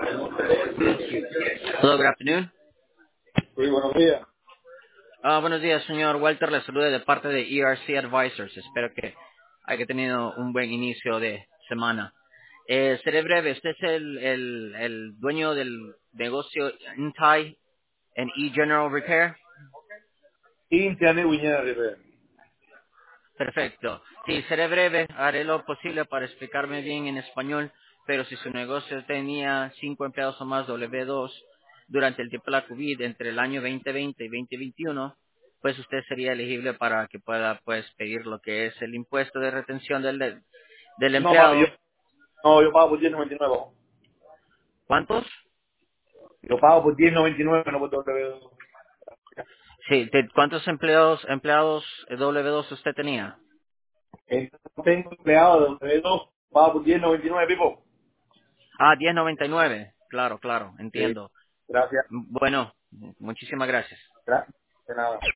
Hello, good afternoon. Sí, buenos días. Buenos días, señor Walter. Le saluda de parte de ERC Advisors. Espero que haya tenido un buen inicio de semana. Seré breve. Usted es el dueño del negocio Intai en E-General Repair. Internet Viñera Rivera. Perfecto. Sí, seré breve. Haré lo posible para explicarme bien en español, pero si su negocio tenía 5 empleados o más W2 durante el tiempo de la COVID entre el año 2020 y 2021, pues usted sería elegible para que pueda pues pedir lo que es el impuesto de retención del No, papi, empleado. yo pago por 10.99. ¿Cuántos? Yo pago por 10.99, no por W2. Sí, ¿cuántos empleados W2 usted tenía? No tengo empleado de W2, pago por 10.99, Pipo. 10.99. Claro, claro, Sí, entiendo. gracias. Bueno, muchísimas gracias. Gracias. De nada.